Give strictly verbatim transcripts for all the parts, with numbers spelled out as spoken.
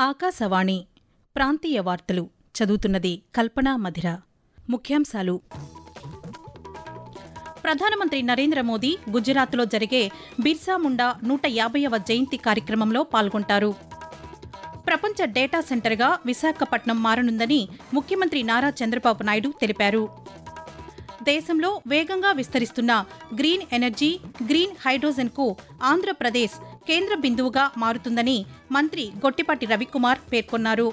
ఆకాశవాణి ప్రాంతీయ వార్తలు చదువుతున్నది కల్పనా మధిర. ముఖ్యాంశాలు: ప్రధానమంత్రి నరేంద్ర మోదీ గుజరాత్లో జరిగే బిర్సా ముండా నూట యాభైవ జయంతి కార్యక్రమంలో పాల్గొంటారు. ప్రపంచ డేటా సెంటర్గా విశాఖపట్నం మారనుందని ముఖ్యమంత్రి నారా చంద్రబాబు నాయుడు తెలిపారు. దేశంలో వేగంగా విస్తరిస్తున్న గ్రీన్ ఎనర్జీ, గ్రీన్ హైడ్రోజన్కు ఆంధ్రప్రదేశ్ కేంద్ర బిందువుగా మారుతుందని మంత్రి గొట్టిపాటి రవికుమార్ పేర్కొన్నారు.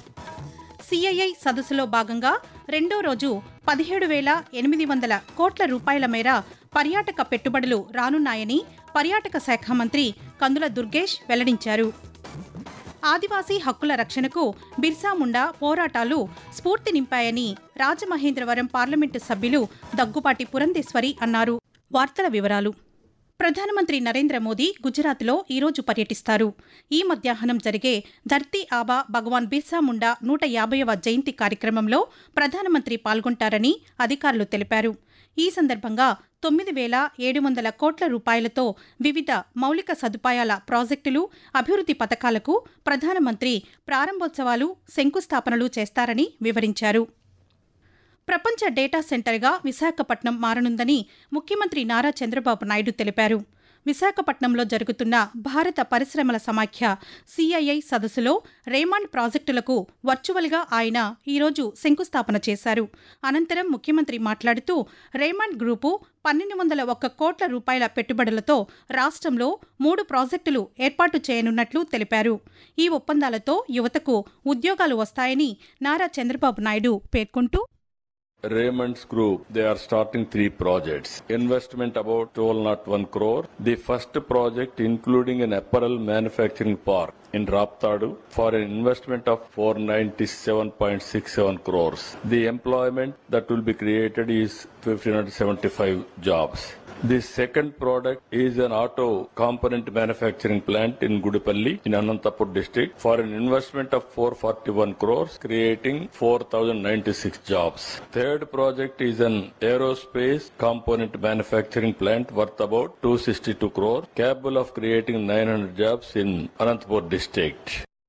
సిఐఐ సదస్సులో భాగంగా రెండో రోజు పదిహేడు వేల ఎనిమిది వందల కోట్ల రూపాయల మేర పర్యాటక పెట్టుబడులు రానున్నాయని పర్యాటక శాఖ మంత్రి కందుల దుర్గేష్ వెల్లడించారు. ఆదివాసీ హక్కుల రక్షణకు బిర్సా ముండా పోరాటాలు స్ఫూర్తి నింపాయని రాజమహేంద్రవరం పార్లమెంటు సభ్యులు దగ్గుపాటి పురంధేశ్వరి అన్నారు. వార్తల వివరాలు: ప్రధానమంత్రి నరేంద్ర మోదీ గుజరాత్లో ఈరోజు పర్యటిస్తారు. ఈ మధ్యాహ్నం జరిగే ధర్తీ ఆబా భగవాన్ బిర్సా ముండా నూట యాభైవ జయంతి కార్యక్రమంలో ప్రధానమంత్రి పాల్గొంటారని అధికారులు తెలిపారు. ఈ సందర్భంగా తొమ్మిది వేల ఏడు వందల కోట్ల రూపాయలతో వివిధ మౌలిక సదుపాయాల ప్రాజెక్టులు, అభివృద్ది పథకాలకు ప్రధానమంత్రి ప్రారంభోత్సవాలు, శంకుస్థాపనలు చేస్తారని వివరించారు. ప్రపంచ డేటా సెంటర్గా విశాఖపట్నం మారనుందని ముఖ్యమంత్రి నారా చంద్రబాబు నాయుడు తెలిపారు. విశాఖపట్నంలో జరుగుతున్న భారత పరిశ్రమల సమాఖ్య సిఐఐ సదస్సులో రేమాండ్ ప్రాజెక్టులకు వర్చువల్గా ఆయన ఈరోజు శంకుస్థాపన చేశారు. అనంతరం ముఖ్యమంత్రి మాట్లాడుతూ రేమాండ్ గ్రూపు పన్నెండు వందల ఒక్క కోట్ల రూపాయల పెట్టుబడులతో రాష్ట్రంలో మూడు ప్రాజెక్టులు ఏర్పాటు చేయనున్నట్లు తెలిపారు. ఈ ఒప్పందాలతో యువతకు ఉద్యోగాలు వస్తాయని నారా చంద్రబాబు నాయుడు పేర్కొంటూ, Raymond's Group, they are starting three projects. Investment about twelve oh one crore. The first project including an apparel manufacturing park in Raptadu for an investment of four hundred ninety-seven point six seven crores. The employment that will be created is one thousand five hundred seventy-five jobs. The second product is an auto component manufacturing plant in Gudipalli in Anantapur district for an investment of four hundred forty-one crores, creating four thousand ninety-six jobs. Third project is an aerospace component manufacturing plant worth about two hundred sixty-two crores, capable of creating nine hundred jobs in Anantapur district.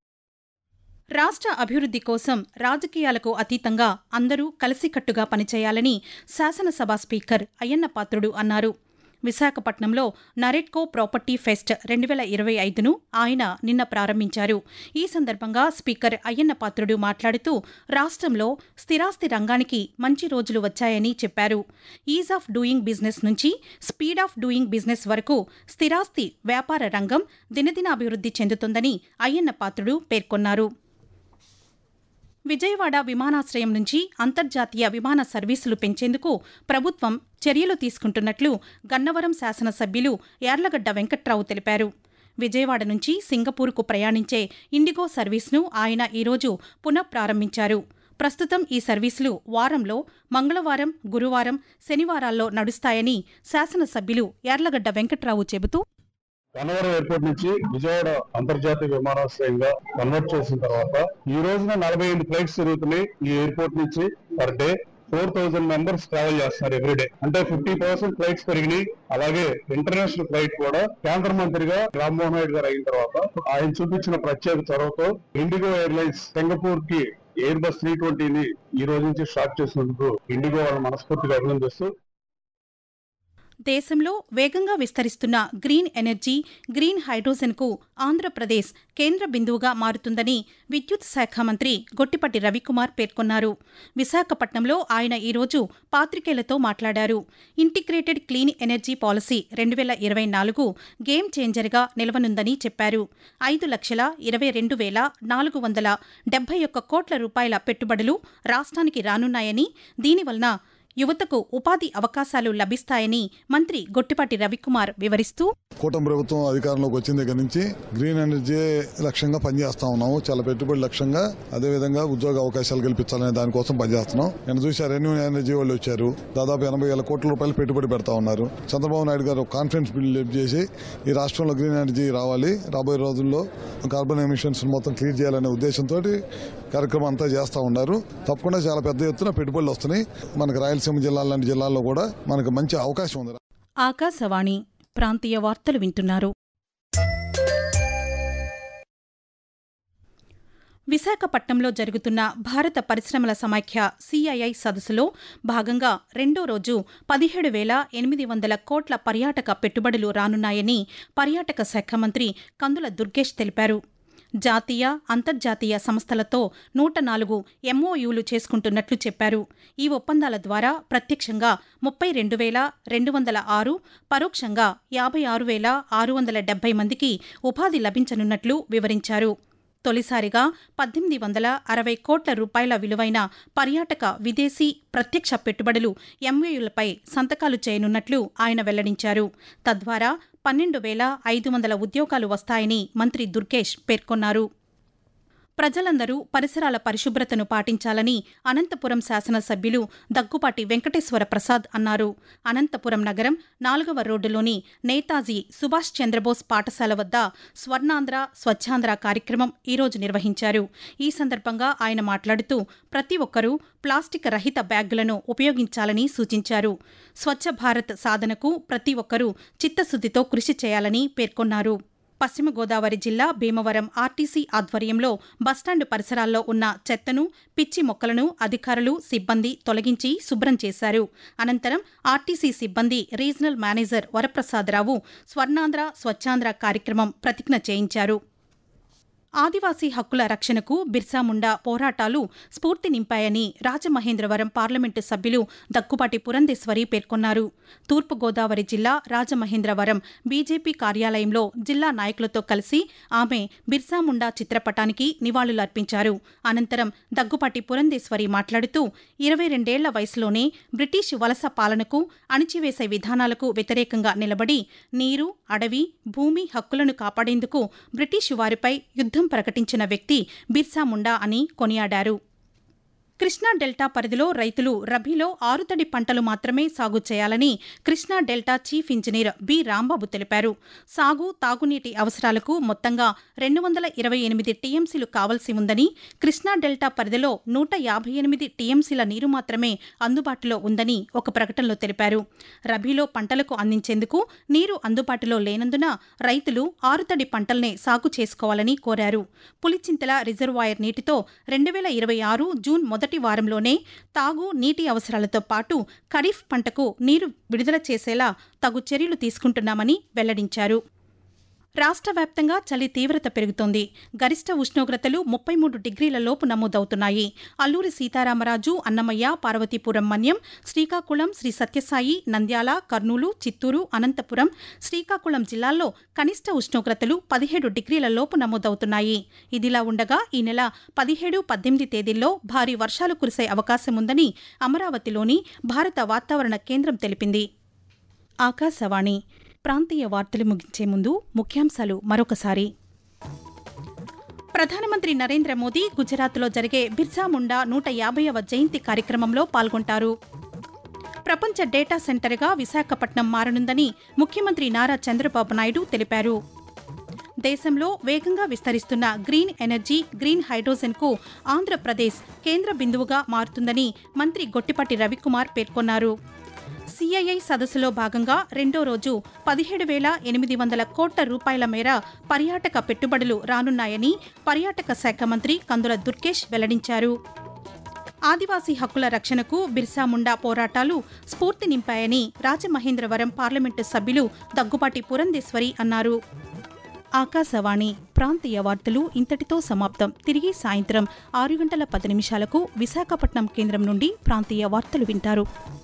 రాష్ట్ర అభివృద్ది కోసం రాజకీయాలకు అతీతంగా అందరూ కలిసికట్టుగా పనిచేయాలని శాసనసభ speaker Ayyanna Patrudu అన్నారు. విశాఖపట్నంలో నరెట్కో ప్రాపర్టీ ఫెస్ట్ రెండు వేల ఇరవై ఐదును ఆయన నిన్న ప్రారంభించారు. ఈ సందర్భంగా స్పీకర్ అయ్యన్న పాత్రుడు మాట్లాడుతూ రాష్ట్రంలో స్థిరాస్తి రంగానికి మంచి రోజులు వచ్చాయని చెప్పారు. ఈజ్ ఆఫ్ డూయింగ్ బిజినెస్ నుంచి స్పీడ్ ఆఫ్ డూయింగ్ బిజినెస్ వరకు స్థిరాస్తి వ్యాపార రంగం దినదినాభివృద్ది చెందుతుందని అయ్యన్న పాత్రుడు పేర్కొన్నారు. విజయవాడ విమానాశ్రయం నుంచి అంతర్జాతీయ విమాన సర్వీసులు పెంచేందుకు ప్రభుత్వం చర్యలు తీసుకుంటున్నట్లు గన్నవరం శాసనసభ్యులు యార్లగడ్డ వెంకట్రావు తెలిపారు. విజయవాడ నుంచి సింగపూర్కు ప్రయాణించే ఇండిగో సర్వీస్ను ఆయన ఈరోజు పునఃప్రారంభించారు. ప్రస్తుతం ఈ సర్వీసులు వారంలో మంగళవారం, గురువారం, శనివారాల్లో నడుస్తాయని శాసనసభ్యులు యార్లగడ్డ వెంకట్రావు చెబుతూ, గన్నవరం ఎయిర్పోర్ట్ నుంచి విజయవాడ అంతర్జాతీయ విమానాశ్రయంగా కన్వర్ట్ చేసిన తర్వాత ఈ రోజున నలభై ఎనిమిది ఫ్లైట్స్ జరుగుతున్నాయి. ఈ ఎయిర్పోర్ట్ నుంచి per day four thousand members travel చేస్తున్నారు ఎవ్రీడే. అంటే ఫిఫ్టీ పర్సెంట్ ఫ్లైట్స్ పెరిగినాయి. అలాగే ఇంటర్నేషనల్ ఫ్లైట్ కూడా కేంద్ర మంత్రిగా రామ్మోహన్ నాయుడు గారు అయిన తర్వాత ఆయన చూపించిన ప్రత్యేక చొరవతో ఇండిగో ఎయిర్లైన్స్ సింగపూర్ కి ఎయిర్ బస్ త్రీ ట్వంటీని ఈ రోజు నుంచి స్టార్ట్ చేసినందుకు ఇండిగో వాళ్ళని మనస్ఫూర్తిగా అభినందిస్తూ, దేశంలో వేగంగా విస్తరిస్తున్న గ్రీన్ ఎనర్జీ, గ్రీన్ హైడ్రోజన్కు ఆంధ్రప్రదేశ్ కేంద్ర బిందువుగా మారుతుందని విద్యుత్ శాఖ మంత్రి గొట్టిపాటి రవికుమార్ పేర్కొన్నారు. విశాఖపట్నంలో ఆయన ఈరోజు పాత్రికేయులతో మాట్లాడారు. ఇంటిగ్రేటెడ్ క్లీన్ ఎనర్జీ పాలసీ రెండు వేల ఇరవై నాలుగు గేమ్ చేంజర్గా నిలవనుందని చెప్పారు. ఐదు లక్షల ఇరవై రెండు వేల నాలుగు వందల డెబ్బై ఒక్క కోట్ల రూపాయల పెట్టుబడులు రాష్ట్రానికి రానున్నాయని, దీనివలన యువతకు ఉపాధి అవకాశాలు లభిస్తాయని మంత్రి గొట్టిపాటి రవికుమార్ వివరిస్తూ, కూటమి ప్రభుత్వం అధికారంలోకి వచ్చిన దగ్గర నుంచి గ్రీన్ ఎనర్జీ లక్ష్యంగా పనిచేస్తా ఉన్నాము. చాలా పెట్టుబడి లక్ష్యంగా, అదేవిధంగా ఉద్యోగ అవకాశాలు కల్పించాలనే దానికోసం పనిచేస్తున్నాం. నేను చూశారు, రెన్యూ ఎనర్జీ వాళ్ళు వచ్చారు, దాదాపు ఎనభై వేల కోట్ల రూపాయలు పెట్టుబడి పెడతా ఉన్నారు. చంద్రబాబు నాయుడు గారు కాన్ఫరెన్స్ బిల్ లిఫ్ట్ చేసి ఈ రాష్ట్రంలో గ్రీన్ ఎనర్జీ రావాలి, రాబోయే రోజుల్లో కార్బన్ ఎమిషన్స్ మొత్తం క్లియర్ చేయాలనే ఉద్దేశంతో కార్యక్రమం అంతా చేస్తా ఉన్నారు. తప్పకుండా చాలా పెద్ద ఎత్తున పెట్టుబడులు వస్తున్నాయి. మనకు రాయలసీమ జిల్లాల లాంటి జిల్లాల్లో కూడా మనకు మంచి అవకాశం ఉంది. ఆకాశవాణి ప్రాంతీయ వార్తలు వింటున్నారు. విశాఖపట్నంలో జరుగుతున్న భారత పరిశ్రమల సమాఖ్య సిఐఐ సదస్సులో భాగంగా రెండో రోజు పదిహేడు వేల ఎనిమిది వందల కోట్ల పర్యాటక పెట్టుబడులు రానున్నాయని పర్యాటక శాఖ మంత్రి కందుల దుర్గేష్ తెలిపారు. జాతీయ, అంతర్జాతీయ సంస్థలతో నూట నాలుగు ఎంఓయూలు చేసుకుంటున్నట్లు చెప్పారు. ఈ ఒప్పందాల ద్వారా ప్రత్యక్షంగా ముప్పై రెండు వేల రెండు వందల ఆరు, పరోక్షంగా యాభై ఆరు వేల ఆరు వందల డెబ్బై మందికి ఉపాధి లభించనున్నట్లు వివరించారు. తొలిసారిగా పద్దెనిమిది వందల అరవై కోట్ల రూపాయల విలువైన పర్యాటక విదేశీ ప్రత్యక్ష పెట్టుబడులు ఎంఓయూలపై సంతకాలు చేయనున్నట్లు ఆయన వెల్లడించారు. తద్వారా పన్నెండు వేల ఐదు వందల ఉద్యోగాలు వస్తాయని మంత్రి దుర్గేష్ పేర్కొన్నారు. ప్రజలందరూ పరిసరాల పరిశుభ్రతను పాటించాలని అనంతపురం శాసనసభ్యులు దగ్గుపాటి వెంకటేశ్వర ప్రసాద్ అన్నారు. అనంతపురం నగరం నాలుగవ రోడ్డులోని నేతాజీ సుభాష్ చంద్రబోస్ పాఠశాల వద్ద స్వర్ణాంధ్ర స్వచ్ఛాంధ్ర కార్యక్రమం ఈరోజు నిర్వహించారు. ఈ సందర్భంగా ఆయన మాట్లాడుతూ ప్రతి ఒక్కరూ ప్లాస్టిక్ రహిత బ్యాగులను ఉపయోగించాలని సూచించారు. స్వచ్ఛ భారత్ సాధనకు ప్రతి ఒక్కరూ చిత్తశుద్దితో కృషి చేయాలని పేర్కొన్నారు. పశ్చిమ గోదావరి జిల్లా భీమవరం ఆర్టీసీ ఆధ్వర్యంలో బస్టాండ్ పరిసరాల్లో ఉన్న చెత్తను, పిచ్చి మొక్కలను అధికారులు, సిబ్బంది తొలగించి శుభ్రం చేశారు. అనంతరం ఆర్టీసీ సిబ్బంది రీజనల్ మేనేజర్ వరప్రసాదరావు స్వర్ణాంధ్ర స్వచ్ఛాంధ్ర కార్యక్రమం ప్రతిజ్ఞ చేయించారు. ఆదివాసీ హక్కుల రక్షణకు బిర్సా ముండా పోరాటాలు స్ఫూర్తి నింపాయని రాజమహేంద్రవరం పార్లమెంటు సభ్యులు దగ్గుపాటి పురంధేశ్వరి పేర్కొన్నారు. తూర్పుగోదావరి జిల్లా రాజమహేంద్రవరం బీజేపీ కార్యాలయంలో జిల్లా నాయకులతో కలిసి ఆమె బిర్సా ముండా చిత్రపటానికి నివాళులర్పించారు. అనంతరం దగ్గుపాటి పురంధేశ్వరి మాట్లాడుతూ ఇరవై రెండేళ్ల వయసులోనే బ్రిటిష్ వలస పాలనకు, అణిచివేసే విధానాలకు వ్యతిరేకంగా నిలబడి నీరు, అడవి, భూమి హక్కులను కాపాడేందుకు బ్రిటిషు వారిపై యుద్ధం ప్రకటించిన వ్యక్తి బిర్సా ముండా అని కొనియాడారు. కృష్ణా డెల్టా పరిధిలో రైతులు రబీలో ఆరుతడి పంటలు మాత్రమే సాగు చేయాలని Krishna delta chief engineer B Rambabu తెలిపారు. సాగు, తాగునీటి అవసరాలకు మొత్తంగా రెండు వందల ఇరవై ఎనిమిది టీఎంసీలు కావాల్సి ఉందని, కృష్ణా డెల్టా పరిధిలో నూట యాభై ఎనిమిది టీఎంసీల నీరు మాత్రమే అందుబాటులో ఉందని ఒక ప్రకటనలో తెలిపారు. రబీలో పంటలకు అందించేందుకు నీరు అందుబాటులో లేనందున రైతులు ఆరుతడి పంటల్నే సాగు చేసుకోవాలని కోరారు. పులిచింతల రిజర్వాయర్ నీటితో రెండు వేల ఇరవై ఆరు జూన్ మొదటి వారంలోనే తాగు, నీటి అవసరాలతో పాటు ఖరీఫ్ పంటకు నీరు విడుదల చేసేలా తగు చర్యలు తీసుకుంటున్నామని వెల్లడించారు. రాష్ట్ర వ్యాప్తంగా చలి తీవ్రత పెరుగుతోంది. గరిష్ట ఉష్ణోగ్రతలు ముప్పై మూడు డిగ్రీల లోపు నమోదవుతున్నాయి. అల్లూరి సీతారామరాజు, అన్నమయ్య, పార్వతీపురం మన్యం, శ్రీకాకుళం, శ్రీ సత్యసాయి, నంద్యాల, కర్నూలు, చిత్తూరు, అనంతపురం, శ్రీకాకుళం జిల్లాల్లో కనిష్ట ఉష్ణోగ్రతలు పదిహేడు డిగ్రీల లోపు నమోదవుతున్నాయి. ఇదిలా ఉండగా ఈ నెల పదిహేడు, పద్దెనిమిది తేదీల్లో భారీ వర్షాలు కురిసే అవకాశముందని అమరావతిలోని భారత వాతావరణ కేంద్రం తెలిపింది. ఆకాశవాణి ప్రాంతీయ వార్తలు ముగించే ముందు ముఖ్యాంశాలు మరొకసారి. ప్రధానమంత్రి నరేంద్ర మోదీ గుజరాత్లో జరిగే బిర్సా ముండా నూట యాభైవ జయంతి కార్యక్రమంలో పాల్గొంటారు. ప్రపంచ డేటా సెంటర్గా విశాఖపట్నం మారనుందని ముఖ్యమంత్రి నారా చంద్రబాబు నాయుడు తెలిపారు. దేశంలో వేగంగా విస్తరిస్తున్న గ్రీన్ ఎనర్జీ, గ్రీన్ హైడ్రోజన్కు ఆంధ్రప్రదేశ్ కేంద్ర బిందువుగా మారుతుందని మంత్రి గొట్టిపాటి రవికుమార్ పేర్కొన్నారు. సిఐఐ సదస్సులో భాగంగా రెండో రోజు పదిహేడు వేల ఎనిమిది వందల కోట్ల రూపాయల మేర పర్యాటక పెట్టుబడులు రానున్నాయని పర్యాటక శాఖ మంత్రి కందుల దుర్గేష్ వెల్లడించారు. ఆదివాసీ హక్కుల రక్షణకు బిర్సా ముండా పోరాటాలు స్ఫూర్తి నింపాయని రాజమహేంద్రవరం పార్లమెంటు సభ్యులు దగ్గుపాటి పురంధేశ్వరి అన్నారు. ఆకాశవాణి ప్రాంతీయ వార్తలు ఇంతటితో సమాప్తం. తిరిగి సాయంత్రం ఆరు గంటల పది నిమిషాలకు విశాఖపట్నం కేంద్రం నుండి ప్రాంతీయ వార్తలు వింటారు.